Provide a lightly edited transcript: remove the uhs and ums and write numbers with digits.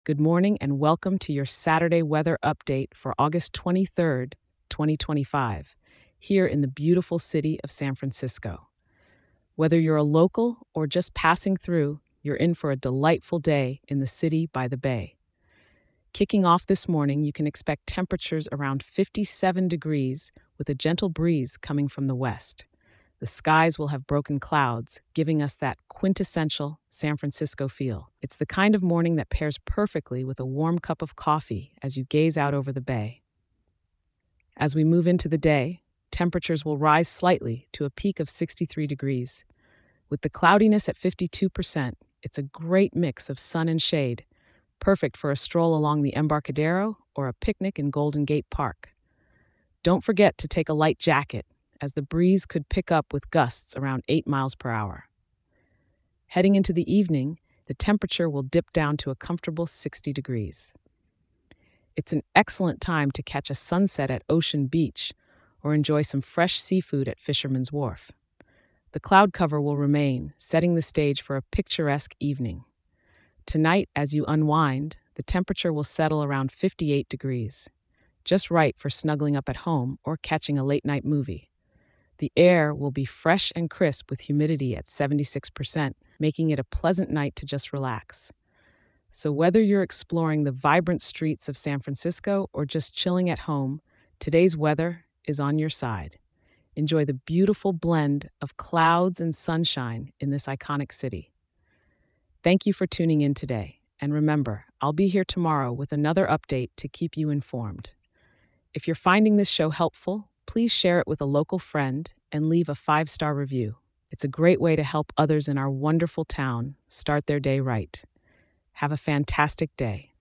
Good morning and welcome to your Saturday weather update for August 23rd, 2025, here in the beautiful city of San Francisco. Whether you're a local or just passing through, you're in for a delightful day in the city by the bay. Kicking off this morning, you can expect temperatures around 57 degrees with a gentle breeze coming from the west. The skies will have broken clouds, giving us that quintessential San Francisco feel. It's the kind of morning that pairs perfectly with a warm cup of coffee as you gaze out over the bay. As we move into the day, temperatures will rise slightly to a peak of 63 degrees. With the cloudiness at 52%, it's a great mix of sun and shade, perfect for a stroll along the Embarcadero or a picnic in Golden Gate Park. Don't forget to take a light jacket, as the breeze could pick up with gusts around 8 miles per hour. Heading into the evening, the temperature will dip down to a comfortable 60 degrees. It's an excellent time to catch a sunset at Ocean Beach or enjoy some fresh seafood at Fisherman's Wharf. The cloud cover will remain, setting the stage for a picturesque evening. Tonight, as you unwind, the temperature will settle around 58 degrees, just right for snuggling up at home or catching a late-night movie. The air will be fresh and crisp with humidity at 76%, making it a pleasant night to just relax. So, whether you're exploring the vibrant streets of San Francisco or just chilling at home, today's weather is on your side. Enjoy the beautiful blend of clouds and sunshine in this iconic city. Thank you for tuning in today. And remember, I'll be here tomorrow with another update to keep you informed. If you're finding this show helpful, please share it with a local friend and leave a 5-star review. It's a great way to help others in our wonderful town start their day right. Have a fantastic day.